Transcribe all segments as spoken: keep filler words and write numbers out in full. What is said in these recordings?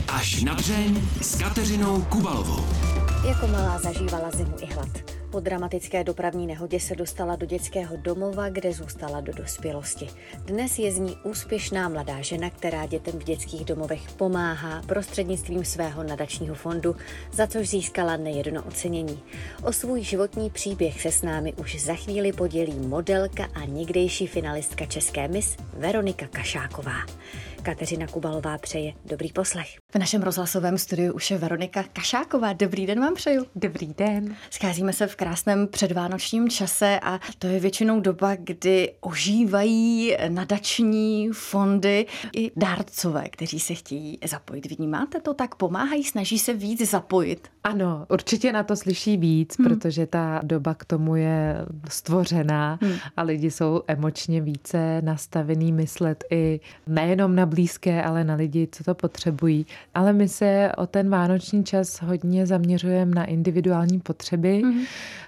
Až na dřeň s Kateřinou Kubalovou. Jako malá zažívala zimu i hlad. Po dramatické dopravní nehodě se dostala do dětského domova, kde zůstala do dospělosti. Dnes je z ní úspěšná mladá žena, která dětem v dětských domovech pomáhá prostřednictvím svého nadačního fondu, za což získala nejedno ocenění. O svůj životní příběh se s námi už za chvíli podělí modelka a někdejší finalistka České Miss Veronika Kašáková. Kateřina Kubalová přeje dobrý poslech. V našem rozhlasovém studiu už je Veronika Kašáková. Dobrý den vám přeju. Dobrý den. Scházíme se v krásném předvánočním čase a to je většinou doba, kdy ožívají nadační fondy i dárcové, kteří se chtějí zapojit. Vnímáte to tak? Pomáhají, snaží se víc zapojit? Ano, určitě na to slyší víc, hmm. protože ta doba k tomu je stvořená hmm. a lidi jsou emočně více nastavený myslet i nejenom na blízké, ale na lidi, co to potřebují. Ale my se o ten vánoční čas hodně zaměřujeme na individuální potřeby, hmm.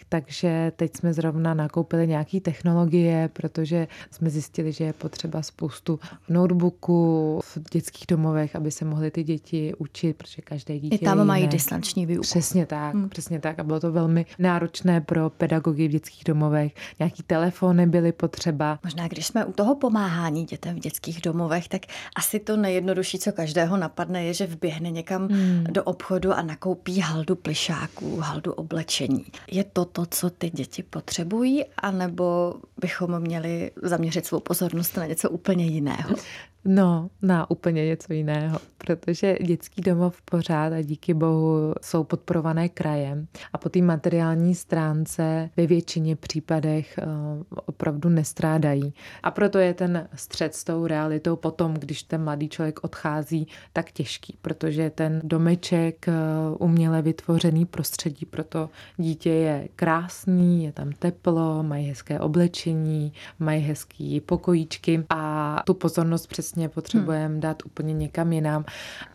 takže teď jsme zrovna nakoupili nějaké technologie, protože jsme zjistili, že je potřeba spoustu notebooků v dětských domovech, aby se mohly ty děti učit, protože každé dítě I tam mají distanční výuku. Přesně tak, hmm. přesně tak. A bylo to velmi náročné pro pedagogy v dětských domovech. Nějaký telefony byly potřeba. Možná, když jsme u toho pomáhání dětem v dětských domovech, tak asi to nejjednodušší, co každého napadne, je, že vběhne někam hmm. do obchodu a nakoupí haldu plyšáků, haldu oblečení. Je to to, co ty děti potřebují, anebo bychom měli zaměřit svou pozornost na něco úplně jiného? No, na úplně něco jiného, protože dětský domov pořád a díky bohu jsou podporované krajem a po té materiální stránce ve většině případech opravdu nestrádají. A proto je ten střet s tou realitou potom, když ten mladý člověk odchází, tak těžký, protože ten domeček uměle vytvořený prostředí pro to dítě je krásný, je tam teplo, mají hezké oblečení, mají hezký pokojíčky a tu pozornost přes potřebujeme hmm. dát úplně někam jinam.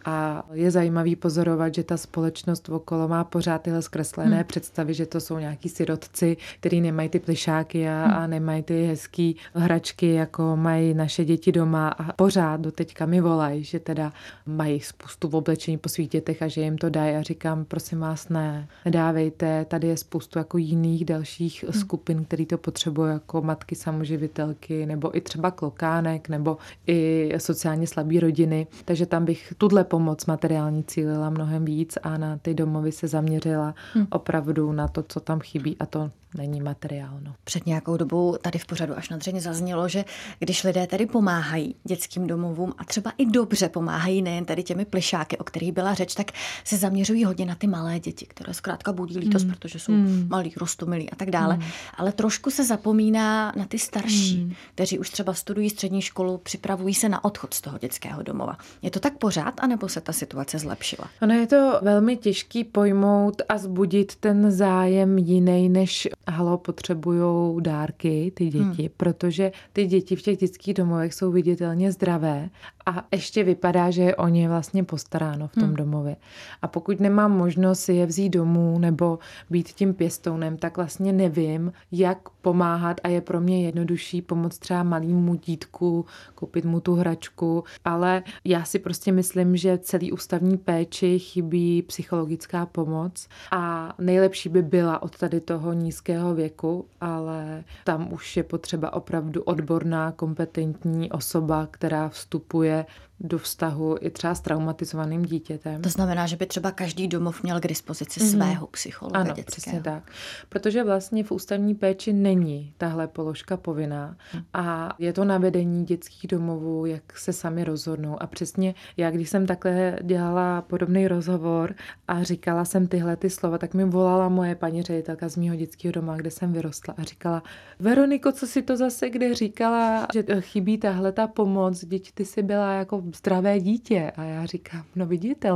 A je zajímavý pozorovat, že ta společnost okolo má pořád tyhle zkreslené hmm. představy, že to jsou nějaký sirotci, který nemají ty plyšáky a, hmm. a nemají ty hezký hračky, jako mají naše děti doma a pořád do teďka mi volají, že teda mají spoustu oblečení po svých dětech a že jim to dají a říkám, prosím vás, ne, nedávejte, tady je spoustu jako jiných dalších hmm. skupin, který to potřebují, jako matky samoživitelky, nebo i třeba klokánek, nebo i sociálně slabý rodiny, takže tam bych tuhle pomoc materiální cílila mnohem víc a na ty domovy se zaměřila hmm. opravdu na to, co tam chybí a to není materiálno. Před nějakou dobou tady v pořadu Až na dřeň zaznělo, že když lidé tady pomáhají dětským domovům a třeba i dobře pomáhají nejen tady těmi plyšáky, o kterých byla řeč, tak se zaměřují hodně na ty malé děti, které zkrátka budí lítost, hmm. protože jsou hmm. malí, roztomilí a tak dále. Hmm. Ale trošku se zapomíná na ty starší, hmm. kteří už třeba studují střední školu, připravují se na odchod z toho dětského domova. Je to tak pořád, anebo se ta situace zlepšila? Ono je to velmi těžký pojmout a zbudit ten zájem jiný, než halo, potřebujou dárky ty děti, hmm. protože ty děti v těch dětských domovech jsou viditelně zdravé a ještě vypadá, že je o ně vlastně postaráno v tom hmm. domově. A pokud nemám možnost si je vzít domů nebo být tím pěstounem, tak vlastně nevím, jak pomáhat a je pro mě jednodušší pomoct třeba malému dítku, koupit mu tu hračku, ale já si prostě myslím, že celý ústavní péči chybí psychologická pomoc a nejlepší by byla od tady toho nízkého věku, ale tam už je potřeba opravdu odborná, kompetentní osoba, která vstupuje do vztahu i třeba s traumatizovaným dítětem. To znamená, že by třeba každý domov měl k dispozici mm. svého psychologa ano, dětského. Přesně tak. Protože vlastně v ústavní péči není tahle položka povinná a je to na vedení dětských domovů, jak se sami rozhodnou. A přesně já, když jsem takhle dělala podobný rozhovor a říkala jsem tyhle ty slova, tak mi volala moje paní ředitelka z mýho dětského doma, kde jsem vyrostla a říkala, Veroniko, co si to zase kde říkala, že chybí tahle ta pomoc, děti, ty jsi byla jako zdravé dítě. A já říkám, no viditelně,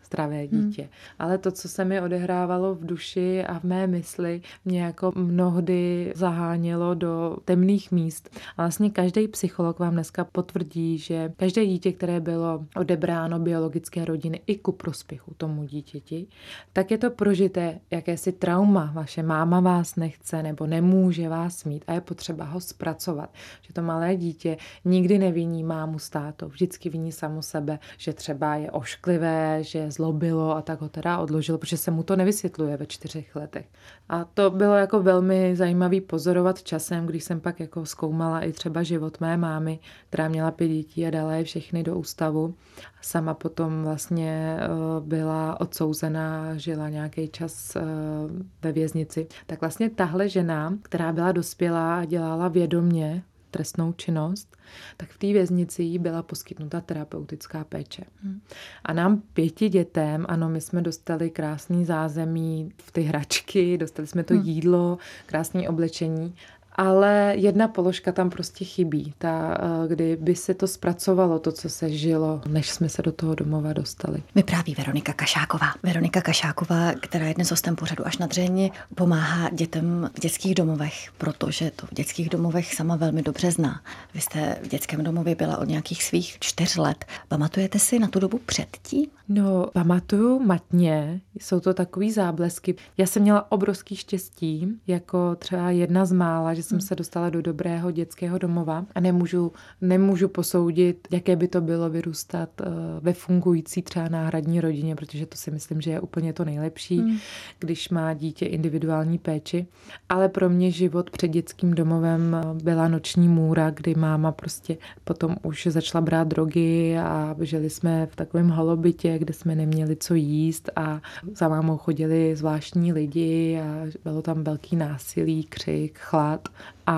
zdravé dítě. Hmm. Ale to, co se mi odehrávalo v duši a v mé mysli, mě jako mnohdy zahánělo do temných míst. A vlastně každý psycholog vám dneska potvrdí, že každé dítě, které bylo odebráno biologické rodiny i ku prospěchu tomu dítěti, tak je to prožité jakési trauma. Vaše máma vás nechce nebo nemůže vás mít a je potřeba ho zpracovat. Že to malé dítě nikdy neviní mámu s tátou, vždycky viní samo sebe, že třeba je ošklivé, že zlobilo a tak ho teda odložilo, protože se mu to nevysvětluje ve čtyřech letech. A to bylo jako velmi zajímavý pozorovat časem, když jsem pak jako zkoumala i třeba život mé mámy, která měla pět dětí a dala je všechny do ústavu. Sama potom vlastně byla odsouzená, žila nějaký čas ve věznici. Tak vlastně tahle žena, která byla dospělá a dělala vědomě trestnou činnost, tak v té věznici jí byla poskytnuta terapeutická péče. Hmm. A nám pěti dětem, ano, my jsme dostali krásný zázemí, v ty hračky, dostali jsme to hmm. jídlo, krásné oblečení, ale jedna položka tam prostě chybí, ta, kdyby se to zpracovalo, to, co se žilo, než jsme se do toho domova dostali. Vypráví Veronika Kašáková. Veronika Kašáková, která je dnes hostem pořadu Až na dřeň, pomáhá dětem v dětských domovech, protože to v dětských domovech sama velmi dobře zná. Vy jste v dětském domově byla od nějakých svých čtyř let. Pamatujete si na tu dobu předtím? No, pamatuju matně, jsou to takový záblesky. Já jsem měla obrovský štěstí, jako třeba jedna z mála, že jsem se dostala do dobrého dětského domova a nemůžu, nemůžu posoudit, jaké by to bylo vyrůstat ve fungující třeba náhradní rodině, protože to si myslím, že je úplně to nejlepší, hmm. když má dítě individuální péči. Ale pro mě život před dětským domovem byla noční můra, kdy máma prostě potom už začala brát drogy a žili jsme v takovém holobytě, kde jsme neměli co jíst a za mámou chodili zvláštní lidi a bylo tam velký násilí, křik, chlad.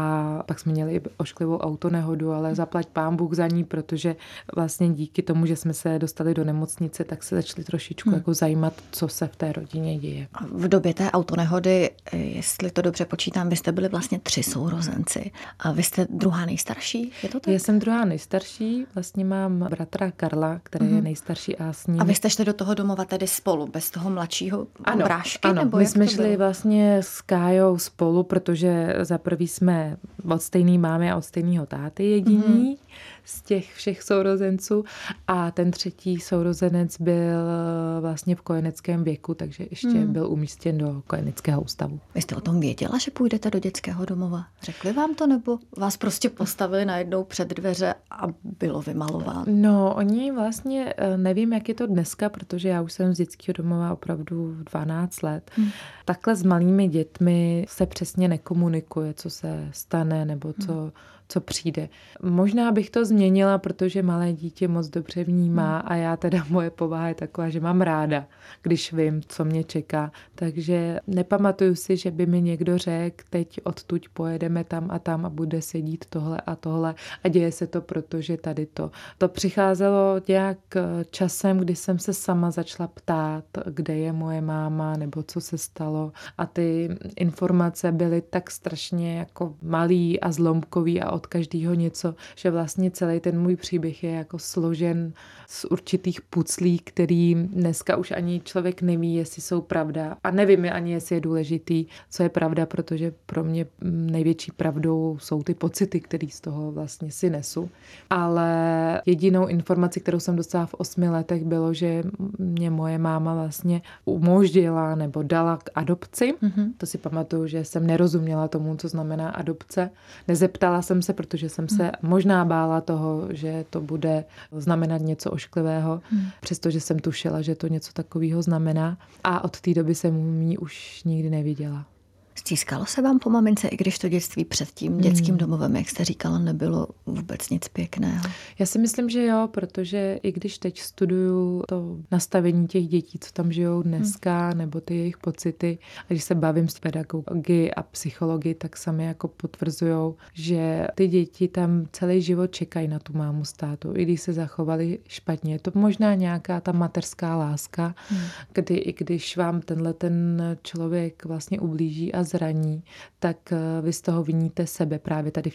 A pak jsme měli ošklivou autonehodu, ale zaplať pán Bůh za ní, protože vlastně díky tomu, že jsme se dostali do nemocnice, tak se začali trošičku hmm. jako zajímat, co se v té rodině děje. V době té autonehody, jestli to dobře počítám, vy jste byli vlastně tři sourozenci. A vy jste druhá nejstarší, je to tak? Já jsem druhá nejstarší, vlastně mám bratra Karla, který hmm. je nejstarší a s ním. A vy jste šli do toho domova tedy spolu, bez toho mladšího ano, brášky? Ano, nebo my jak jsme to šli bylo? vlastně s Kájou spolu, protože za prvý jsme od stejný mámy a od stejného táty jediní mm-hmm. z těch všech sourozenců a ten třetí sourozenec byl vlastně v kojeneckém věku, takže ještě mm. byl umístěn do kojeneckého ústavu. Vy jste o tom věděla, že půjdete do dětského domova? Řekli vám to, nebo vás prostě postavili najednou před dveře a bylo vymalováno? No, oni vlastně, nevím, jak je to dneska, protože já už jsem z dětského domova opravdu dvanáct let. Mm. Takhle s malými dětmi se přesně nekomunikuje, co se stane nebo co, hmm. co přijde. Možná bych to změnila, protože malé dítě moc dobře vnímá a já teda moje povaha je taková, že mám ráda, když vím, co mě čeká. Takže nepamatuju si, že by mi někdo řekl, teď odtud pojedeme tam a tam a bude se dít tohle a tohle a děje se to, protože tady to. To přicházelo nějak časem, kdy jsem se sama začala ptát, kde je moje máma nebo co se stalo a ty informace byly tak strašně jako malý a zlomkový a od každého něco, že vlastně celý ten můj příběh je jako složen z určitých puclí, který dneska už ani člověk neví, jestli jsou pravda. A nevím ani, jestli je důležitý, co je pravda, protože pro mě největší pravdou jsou ty pocity, které z toho vlastně si nesu. Ale jedinou informaci, kterou jsem dostala v osmi letech, bylo, že mě moje máma vlastně umožnila nebo dala k adopci. Mm-hmm. To si pamatuju, že jsem nerozuměla tomu, co znamená adopce. Nezeptala jsem se, protože jsem se mm. možná bála toho, že to bude znamenat něco ošklivého, mm. přestože jsem tušila, že to něco takového znamená. A od té doby jsem ji už nikdy neviděla. Stýskalo se vám po mamince, i když to dětství před tím dětským domovem, jak jste říkala, nebylo vůbec nic pěkného? Já si myslím, že jo, protože i když teď studuju to nastavení těch dětí, co tam žijou dneska, hmm. nebo ty jejich pocity, a když se bavím s pedagogy a psychologi, tak sami jako potvrzujou, že ty děti tam celý život čekají na tu mámu s tátou, i když se zachovali špatně. Je to možná nějaká ta mateřská láska, hmm. kdy i když vám tenhle ten člověk vlastně ublíží a zraní, tak vy z toho viníte sebe právě tady v těch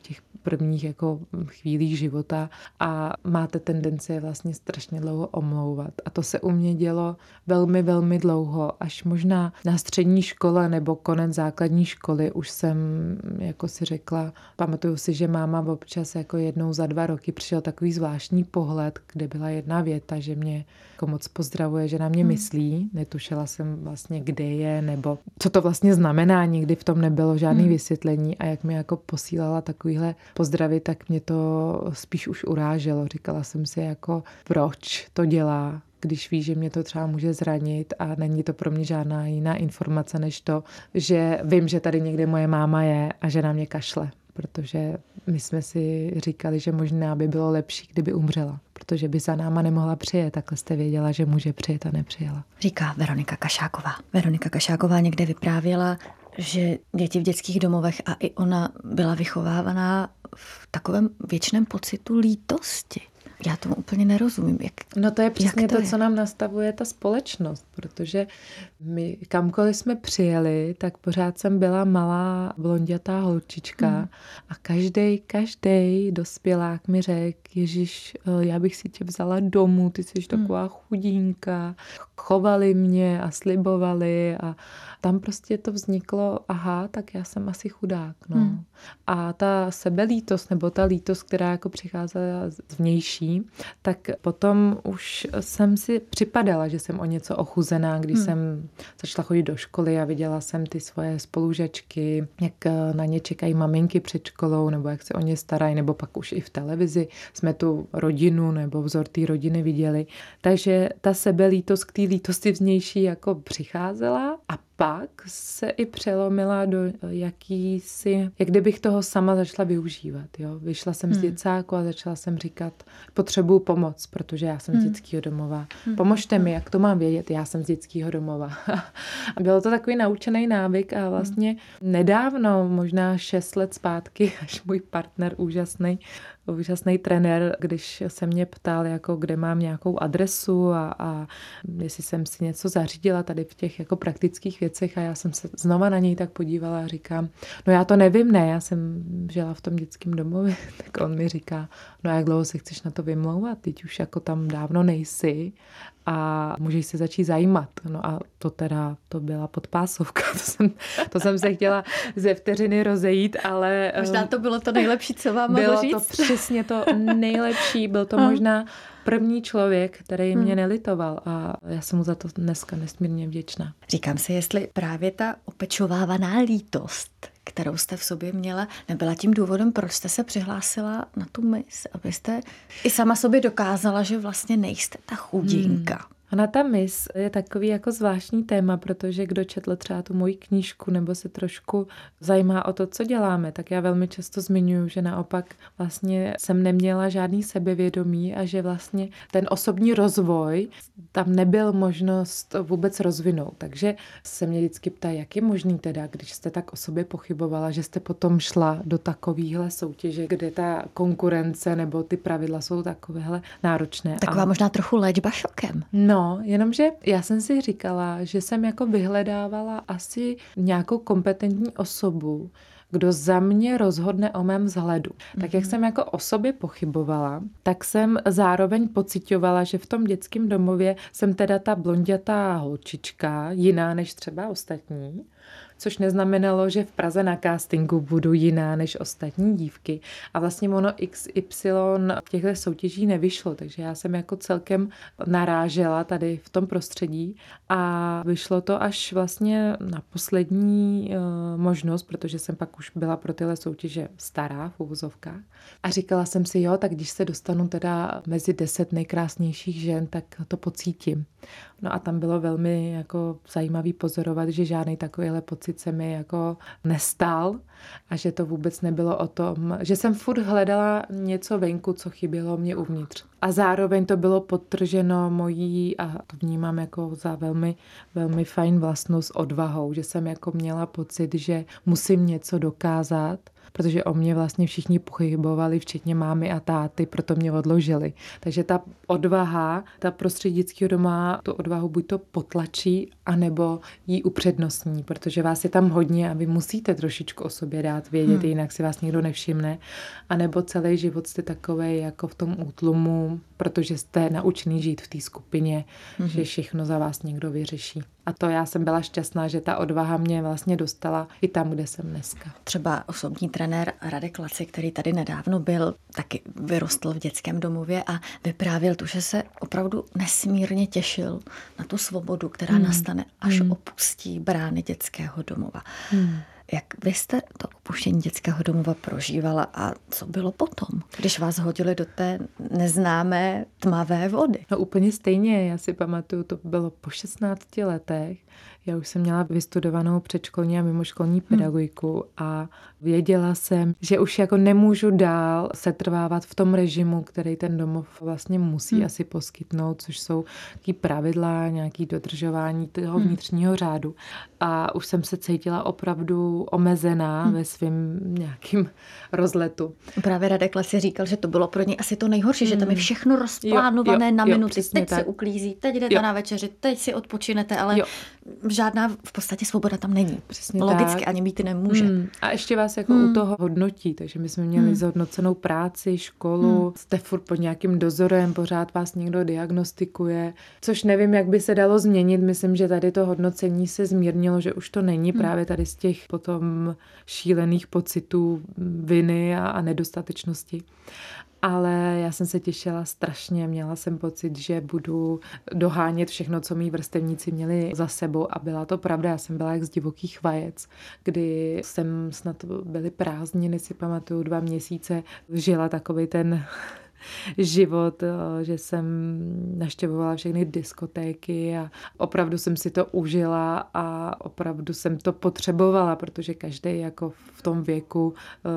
prvních jako chvílích života a máte tendenci je vlastně strašně dlouho omlouvat. A to se u mě dělo velmi, velmi dlouho, až možná na střední škole nebo konec základní školy už jsem jako si řekla, pamatuju si, že máma občas jako jednou za dva roky přišel takový zvláštní pohled, kde byla jedna věta, že mě jako moc pozdravuje, že na mě myslí. Netušila jsem vlastně, kde je, nebo co to vlastně znamená. Nikdy v tom nebylo žádné hmm. vysvětlení a jak mi jako posílala takovýhle pozdravy, tak mě to spíš už uráželo. Říkala jsem si jako, proč to dělá, když ví, že mě to třeba může zranit a není to pro mě žádná jiná informace, než to, že vím, že tady někde moje máma je a že na mě kašle. Protože my jsme si říkali, že možná by bylo lepší, kdyby umřela, protože by za náma nemohla přijet. Takhle jste věděla, že může přijet a nepřijela. Říká Veronika Kašáková. Veronika Kašáková někde vyprávěla, že děti v dětských domovech a i ona byla vychovávaná v takovém věčném pocitu lítosti. Já tomu úplně nerozumím. Jak, no to je přesně to, to je? co nám nastavuje ta společnost, protože my kamkoliv jsme přijeli, tak pořád jsem byla malá blondětá holčička hmm. a každej, každej dospělák mi řekl, Ježiš, já bych si tě vzala domů, ty jsi taková hmm. chudínka. Chovali mě a slibovali a tam prostě to vzniklo, aha, tak já jsem asi chudák. No. Hmm. A ta sebelítost nebo ta lítost, která jako přicházela zvnější, tak potom už jsem si připadala, že jsem o něco ochuzená, když hmm. jsem začala chodit do školy a viděla jsem ty svoje spolužačky, jak na ně čekají maminky před školou, nebo jak se o ně starají, nebo pak už i v televizi jsme tu rodinu nebo vzor té rodiny viděli. Takže ta sebelítost k té lítosti vnější jako přicházela a pak se i přelomila do jakýsi, jak kdybych toho sama začala využívat. Jo? Vyšla jsem hmm. z děcáku a začala jsem říkat, potřebuju pomoc, protože já jsem hmm. z dětského domova. Hmm. Pomožte mi, jak to mám vědět, já jsem z dětského domova. A bylo to takový naučený návyk a vlastně nedávno, možná šest let zpátky, až můj partner úžasný, úžasný trenér, když se mě ptal, jako kde mám nějakou adresu a, a jestli jsem si něco zařídila tady v těch jako praktických věcech a já jsem se znova na něj tak podívala a říkám, no já to nevím, ne, já jsem žila v tom dětském domově, tak on mi říká, no jak dlouho se chceš na to vymlouvat, teď už jako tam dávno nejsi a můžeš se začít zajímat. No a to teda, to byla podpásovka, to jsem, to jsem se chtěla ze vteřiny rozejít, ale... Možná to bylo to nejlepší, co vám mohlo říct. Bylo to přesně to nejlepší, byl to možná první člověk, který mě nelitoval a já jsem mu za to dneska nesmírně vděčná. Říkám si, jestli právě ta opečovávaná lítost, kterou jste v sobě měla, nebyla tím důvodem, proč jste se přihlásila na tu mis, abyste i sama sobě dokázala, že vlastně nejste ta chudinka. Hmm. Ona ta mis je takový jako zvláštní téma, protože kdo četl třeba tu moji knížku nebo se trošku zajímá o to, co děláme, tak já velmi často zmiňuji, že naopak vlastně jsem neměla žádný sebevědomí a že vlastně ten osobní rozvoj tam nebyl možnost vůbec rozvinout. Takže se mě vždycky ptají, jak je možný teda, když jste tak o sobě pochybovala, že jste potom šla do takovýhle soutěže, kde ta konkurence nebo ty pravidla jsou takovéhle náročné. Taková a... možná trochu léčba šokem. No, jenomže já jsem si říkala, že jsem jako vyhledávala asi nějakou kompetentní osobu, kdo za mě rozhodne o mém vzhledu. Mm-hmm. Tak jak jsem jako o sobě pochybovala, tak jsem zároveň pociťovala, že v tom dětském domově jsem teda ta blondětá holčička, jiná než třeba ostatní, což neznamenalo, že v Praze na castingu budu jiná než ostatní dívky. A vlastně ono iks ypsilon těchto soutěží nevyšlo, takže já jsem jako celkem narážela tady v tom prostředí a vyšlo to až vlastně na poslední uh, možnost, protože jsem pak už byla pro tyhle soutěže stará v uvozovkách. A říkala jsem si, jo, tak když se dostanu teda mezi deset nejkrásnějších žen, tak to pocítím. No a tam bylo velmi jako zajímavý pozorovat, že žádný takovýhle pocit se mi jako nestal a že to vůbec nebylo o tom, že jsem furt hledala něco venku, co chybělo mě uvnitř. A zároveň to bylo podtrženo mojí, a to vnímám jako za velmi, velmi fajn vlastnost, odvahou, že jsem jako měla pocit, že musím něco dokázat, protože o mě vlastně všichni pochybovali, včetně mámy a táty, proto mě odložili. Takže ta odvaha, ta prostředí dětského doma tu odvahu buď to potlačí, anebo ji upřednostní, protože vás je tam hodně a vy musíte trošičku o sobě dát vědět, hmm. jinak si vás nikdo nevšimne. A nebo celý život jste takovej jako v tom útlumu, protože jste naučený žít v té skupině, hmm. že všechno za vás někdo vyřeší. A to já jsem byla šťastná, že ta odvaha mě vlastně dostala i tam, kde jsem dneska. Třeba osobní trenér Radek Laci, který tady nedávno byl, taky vyrostl v dětském domově a vyprávěl tu, že se opravdu nesmírně těšil na tu svobodu, která hmm. nastane, až hmm. opustí brány dětského domova. Hmm. Jak vy jste to opuštění dětského domova prožívala a co bylo potom, když vás hodili do té neznámé tmavé vody? No úplně stejně, já si pamatuju, to bylo po šestnácti letech. Já už jsem měla vystudovanou předškolní a mimoškolní pedagogiku hmm. a věděla jsem, že už jako nemůžu dál setrvávat v tom režimu, který ten domov vlastně musí hmm. asi poskytnout, což jsou taky pravidla, nějaké dodržování toho vnitřního hmm. řádu. A už jsem se cítila opravdu omezená hmm. ve svém nějakým rozletu. Právě Radek Laci říkal, že to bylo pro něj asi to nejhorší, hmm. že tam je všechno rozplánované jo, jo, na jo, minuty. Teď tak. se uklízí, teď jdete jo. na večeři, teď si odpočinete, ale jo. žádná v podstatě svoboda tam není. Přesně Logicky tak. ani být nemůže. Hmm. A ještě vás jako hmm. u toho hodnotí, takže my jsme měli hmm. zhodnocenou práci, školu, hmm. jste furt pod nějakým dozorem, pořád vás někdo diagnostikuje, což nevím, jak by se dalo změnit. Myslím, že tady to hodnocení se zmírnilo, že už to není hmm. právě tady z těch potom šílených pocitů viny a, a nedostatečnosti. Ale já jsem se těšila strašně, měla jsem pocit, že budu dohánět všechno, co mý vrstevníci měli za sebou a byla to pravda, já jsem byla jak z divokých vajec, kdy jsem snad byly prázdniny, si pamatuju, dva měsíce žila takový ten život, že jsem navštěvovala všechny diskotéky a opravdu jsem si to užila a opravdu jsem to potřebovala, protože každý jako v tom věku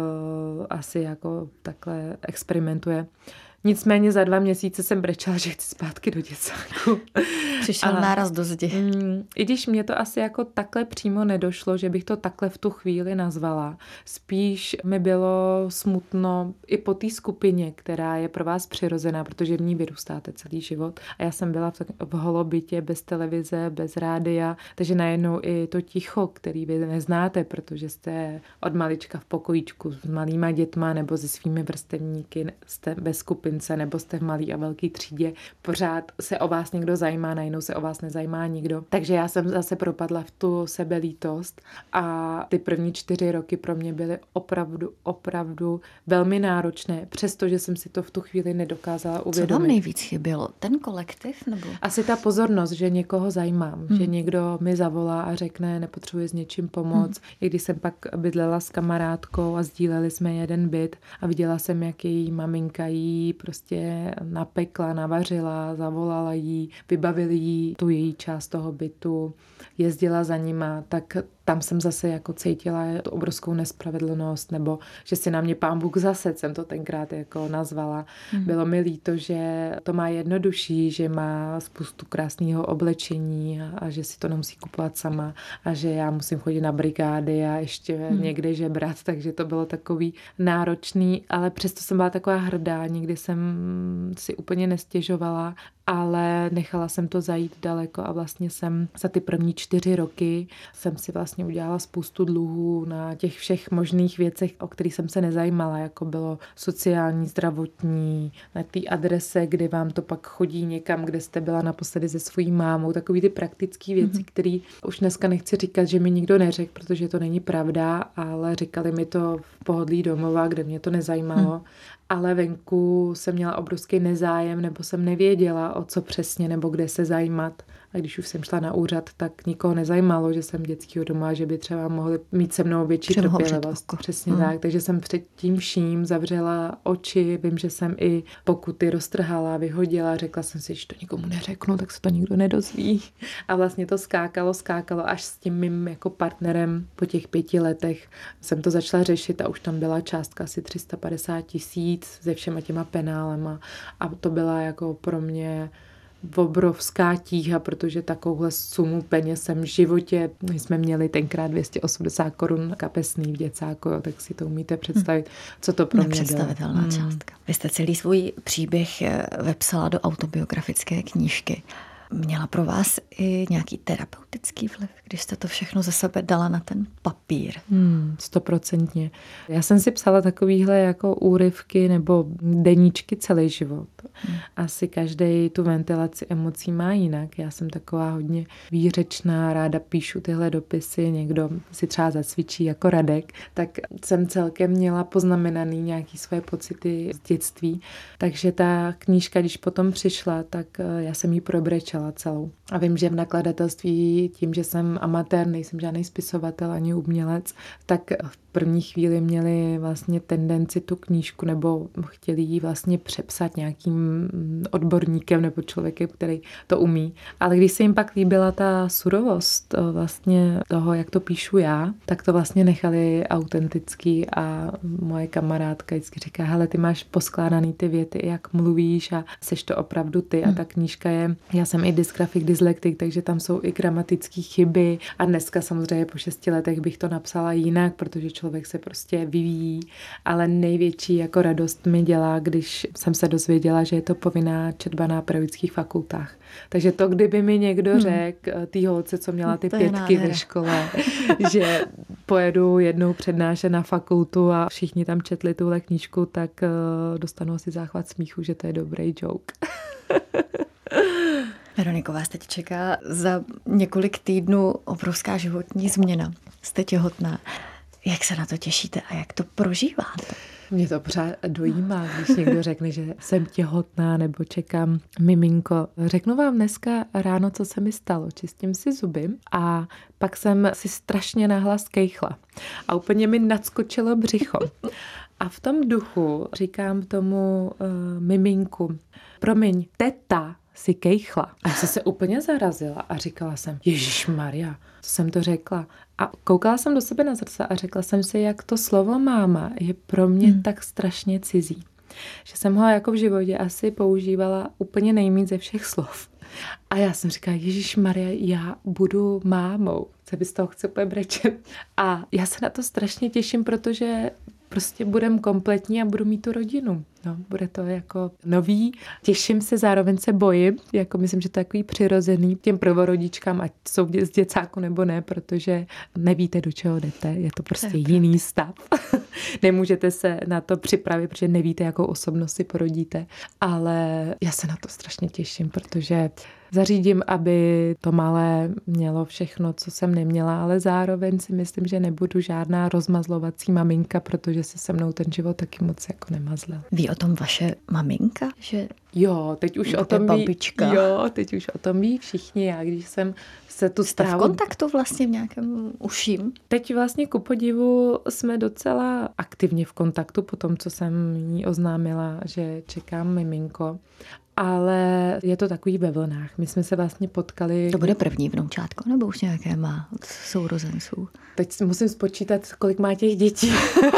uh, asi jako takhle experimentuje. Nicméně za dva měsíce jsem brečela, že chci zpátky do děcáku. Přišel a, náraz do zdi. Mm, I když mě to asi jako takhle přímo nedošlo, že bych to takhle v tu chvíli nazvala. Spíš mi bylo smutno i po té skupině, která je pro vás přirozená, protože v ní vyrůstáte celý život. A já jsem byla v, v holobytě, bez televize, bez rádia, takže najednou i to ticho, který vy neznáte, protože jste od malička v pokojíčku s malýma dětma nebo se svými vrstevníky, jste ve skupince nebo jste v malý a velký třídě, pořád se o vás někdo zajímá, najednou se o vás nezajímá nikdo. Takže já jsem zase propadla v tu sebelítost a ty první čtyři roky pro mě byly opravdu, opravdu velmi náročné, přestože jsem si to v tu chvíli nedokázala uvědomit. Co vám nejvíc chybělo? Ten kolektiv? Nebo? Asi ta pozornost, že někoho zajímám, hmm. že někdo mi zavolá a řekne, nepotřebuje s něčím pomoct. Hmm. I když jsem pak bydlela s kamarádkou a sdíleli jsme jeden byt a viděla jsem, jak její maminka jí prostě napekla, navařila, zavolala jí, vybavili jí tu její část toho bytu, jezdila za nima, tak tam jsem zase jako cítila tu obrovskou nespravedlnost, nebo že si na mě pán Bůh zased, jsem to tenkrát jako nazvala. Hmm. Bylo mi líto, že to má jednodušší, že má spoustu krásného oblečení a, a že si to nemusí kupovat sama a že já musím chodit na brigády a ještě hmm. někde žebrat, takže to bylo takový náročný, ale přesto jsem byla taková hrdá, nikdy jsem si úplně nestěžovala, ale nechala jsem to zajít daleko a vlastně jsem za ty první čtyři roky jsem si vlastně udělala spoustu dluhů na těch všech možných věcech, o kterých jsem se nezajímala, jako bylo sociální, zdravotní, na té adrese, kdy vám to pak chodí někam, kde jste byla naposledy se svojí mámou, takový ty praktické věci, mm-hmm. které už dneska nechci říkat, že mi nikdo neřekl, protože to není pravda, ale říkali mi to v pohodlí domova, kde mě to nezajímalo. Mm. Ale venku jsem měla obrovský nezájem, nebo jsem nevěděla, o co přesně, nebo kde se zajímat. A když už jsem šla na úřad, tak nikoho nezajímalo, že jsem dětského doma, že by třeba mohli mít se mnou větší trpělivost. Přesně hmm. tak. Takže jsem před tím vším zavřela oči. Vím, že jsem i pokuty roztrhala, vyhodila. Řekla jsem si, že to nikomu neřeknu, tak se to nikdo nedozví. A vlastně to skákalo, skákalo až s tím mým jako partnerem po těch pěti letech. Jsem to začala řešit a už tam byla částka asi tři sta padesát tisíc se všema těma penálema. A to byla jako pro mě obrovská tíha, protože takovouhle sumu peněz jsem v životě, my jsme měli tenkrát dvě stě osmdesát korun kapesný v děcáku, jo, tak si to umíte představit, co to pro mě bylo. Nepředstavitelná hmm. částka. Vy jste celý svůj příběh vepsala do autobiografické knížky. Měla pro vás i nějaký terapeutický vliv, když jste to všechno ze sebe dala na ten papír? Hmm, stoprocentně. Já jsem si psala takovýhle jako úryvky nebo deníčky celý život. Hmm. Asi každý tu ventilaci emocí má jinak. Já jsem taková hodně výřečná, ráda píšu tyhle dopisy, někdo si třeba zacvičí jako Radek, tak jsem celkem měla poznamenaný nějaký své pocity z dětství. Takže ta knížka, když potom přišla, tak já jsem ji probrečela celou. A vím, že v nakladatelství tím, že jsem amatér, nejsem žádný spisovatel ani umělec, tak v první chvíli měli vlastně tendenci tu knížku nebo chtěli ji vlastně přepsat nějakým odborníkem nebo člověkem, který to umí. Ale když se jim pak líbila ta surovost vlastně toho, jak to píšu já, tak to vlastně nechali autentický a moje kamarádka vždycky říká, hele, ty máš poskládaný ty věty, jak mluvíš a seš to opravdu ty a ta knížka je, já jsem i dysgrafik, dyslektik, takže tam jsou i gramatické chyby a dneska samozřejmě po šesti letech bych to napsala jinak, protože člověk se prostě vyvíjí, ale největší jako radost mi dělá, když jsem se dozvěděla, že je to povinná četba na pedagogických fakultách. Takže to, kdyby mi někdo hmm. řekl, tý holce, co měla ty pětky ve škole, že pojedu jednou přednášet na fakultu a všichni tam četli tuhle knížku, tak dostanu asi záchvat smíchu, že to je dobrý joke. Veroniko, vás teď čeká za několik týdnů obrovská životní změna. Jste těhotná. Jak se na to těšíte a jak to prožíváte? Mě to pořád dojímá, když někdo řekne, že jsem těhotná nebo čekám miminko. Řeknu vám dneska ráno, co se mi stalo. Čistím si zuby a pak jsem si strašně nahlas kejchla. A úplně mi nadskočilo břicho. A v tom duchu říkám tomu uh, miminku, promiň, teta si kejchla. A já jsem se úplně zarazila a říkala jsem, Ježišmarja, co jsem to řekla. A koukala jsem do sebe na zrcadlo a řekla jsem si, jak to slovo máma je pro mě hmm. tak strašně cizí. Že jsem ho jako v životě asi používala úplně nejméně ze všech slov. A já jsem říkala, Ježišmarja, já budu mámou. Se by z toho chce brečet. A já se na to strašně těším, protože prostě budem kompletní a budu mít tu rodinu. No, bude to jako nový. Těším se, zároveň se bojím. Jako myslím, že to je takový přirozený těm prvorodičkám, ať jsou z děcáku nebo ne, protože nevíte, do čeho jdete. Je to prostě tak. Jiný stav. Nemůžete se na to připravit, protože nevíte, jakou osobnost si porodíte. Ale já se na to strašně těším, protože zařídím, aby to malé mělo všechno, co jsem neměla, ale zároveň si myslím, že nebudu žádná rozmazlovací maminka, protože se se mnou ten život taky moc jako nemazlil. Ví o tom vaše maminka? Že jo, teď už o tom ví, babička. Jo, teď už o tom ví všichni. Já, když jsem se tu Jste v kontaktu vlastně v nějakém uším? Teď vlastně ku podivu jsme docela aktivně v kontaktu po tom, co jsem jí oznámila, že čekám miminko. Ale je to takový ve vlnách. My jsme se vlastně potkali... To bude první vnoučátko, nebo už nějaké má od sourozenců? Teď musím spočítat, kolik má těch dětí.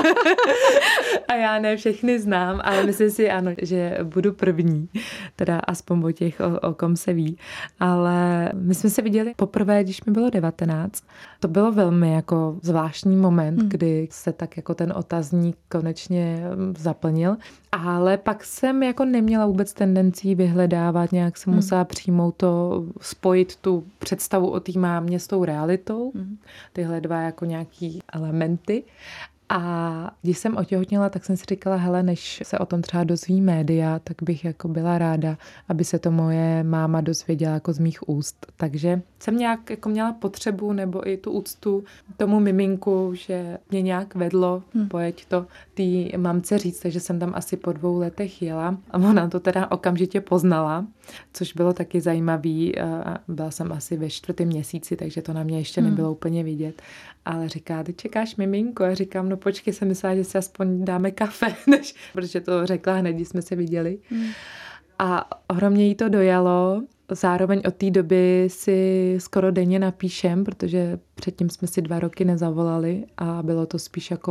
A já ne všechny znám, ale myslím si, ano, že budu první. Teda aspoň o těch, o, o kom se ví. Ale my jsme se viděli poprvé, když mi bylo devatenáct. To bylo velmi jako zvláštní moment, hmm. kdy se tak jako ten otazník konečně zaplnil. Ale pak jsem jako neměla vůbec tendencí vyhledávat, nějak jsem hmm. musela přijmout to, spojit tu představu o té mámě s tou realitou. Hmm. Tyhle dva jako nějaký elementy. A když jsem otěhotněla, tak jsem si říkala, hele, než se o tom třeba dozví média, tak bych jako byla ráda, aby se to moje máma dozvěděla jako z mých úst. Takže jsem nějak jako měla potřebu nebo i tu úctu tomu miminku, že mě nějak vedlo, hmm. pojď to té mamce říct, takže jsem tam asi po dvou letech jela a ona to teda okamžitě poznala, což bylo taky zajímavý. Byla jsem asi ve čtvrtém měsíci, takže to na mě ještě hmm. nebylo úplně vidět. Ale říká, ty čekáš miminko? A říkám, no počkej, jsem myslela, že si aspoň dáme kafe, než, protože to řekla hned, když jsme se viděli. Hmm. A ohromně jí to dojalo. Zároveň od té doby si skoro denně napíšem, protože předtím jsme si dva roky nezavolali a bylo to spíš jako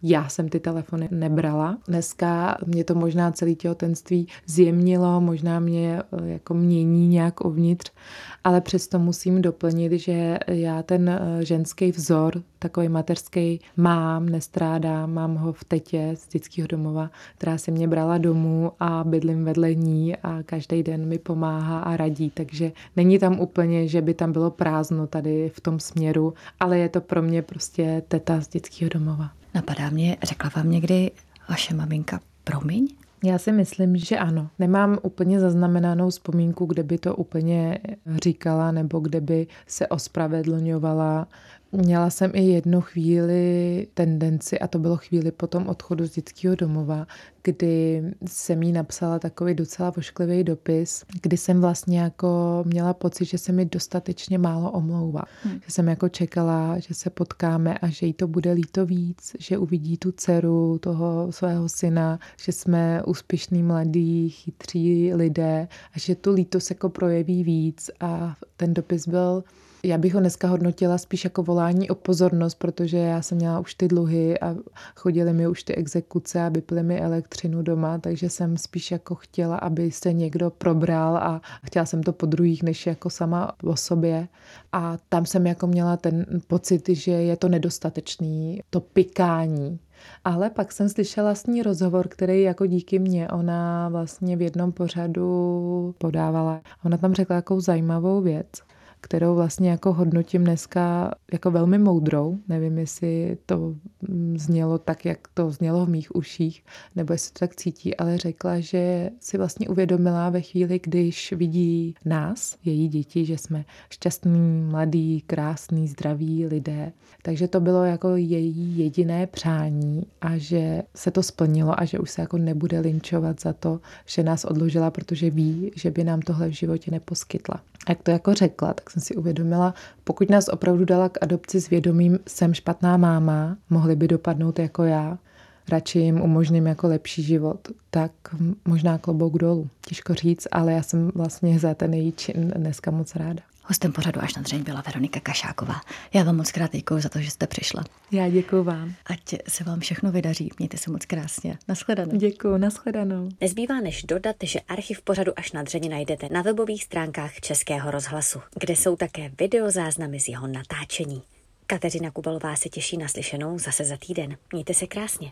já jsem ty telefony nebrala. Dneska mě to možná celé těhotenství zjemnilo, možná mě jako mění nějak uvnitř, ale přesto musím doplnit, že já ten ženský vzor, takový mateřský, mám, nestrádám, mám ho v tetě z dětského domova, která se mě brala domů a bydlím vedle ní a každý den mi pomáhá a radí, takže není tam úplně, že by tam bylo prázdno tady v tom směru, ale je to pro mě prostě teta z dětského domova. Napadá mě, řekla vám někdy vaše maminka promiň? Já si myslím, že ano. Nemám úplně zaznamenanou vzpomínku, kde by to úplně říkala nebo kde by se ospravedlňovala. Měla jsem i jednu chvíli tendenci, a to bylo chvíli po tom odchodu z dětského domova, kdy jsem jí napsala takový docela vošklivý dopis, kdy jsem vlastně jako měla pocit, že se mi dostatečně málo omlouvá. Hmm. Že jsem jako čekala, že se potkáme a že jí to bude líto víc, že uvidí tu dceru toho svého syna, že jsme úspěšní, mladí, chytří lidé a že tu lítost jako projeví víc. A ten dopis byl... Já bych ho dneska hodnotila spíš jako volání o pozornost, protože já jsem měla už ty dluhy a chodily mi už ty exekuce a vyply mi elektřinu doma, takže jsem spíš jako chtěla, aby se někdo probral a chtěla jsem to po druhých, než jako sama o sobě. A tam jsem jako měla ten pocit, že je to nedostatečný, to pikání. Ale pak jsem slyšela s ní rozhovor, který jako díky mně ona vlastně v jednom pořadu podávala. Ona tam řekla takovou zajímavou věc, kterou vlastně jako hodnotím dneska jako velmi moudrou. Nevím, jestli to znělo tak, jak to znělo v mých uších, nebo jestli to tak cítí, ale řekla, že si vlastně uvědomila ve chvíli, když vidí nás, její děti, že jsme šťastní, mladí, krásní, zdraví lidé. Takže to bylo jako její jediné přání a že se to splnilo a že už se jako nebude linčovat za to, že nás odložila, protože ví, že by nám tohle v životě neposkytla. A jak to jako řekla, tak jsem si uvědomila, pokud nás opravdu dala k adopci s vědomím, jsem špatná máma, mohli by dopadnout jako já, radši jim umožním jako lepší život, tak možná klobouk dolů. Těžko říct, ale já jsem vlastně za ten její čin dneska moc ráda. Hostem pořadu Až na dřeň byla Veronika Kašáková. Já vám moc krát děkuji za to, že jste přišla. Já děkuji vám. Ať se vám všechno vydaří. Mějte se moc krásně. Naschledanou. Děkuji, naschledanou. Nezbývá než dodat, že archiv pořadu Až na dřeň najdete na webových stránkách Českého rozhlasu, kde jsou také videozáznamy z jeho natáčení. Kateřina Kubalová se těší na slyšenou zase za týden. Mějte se krásně.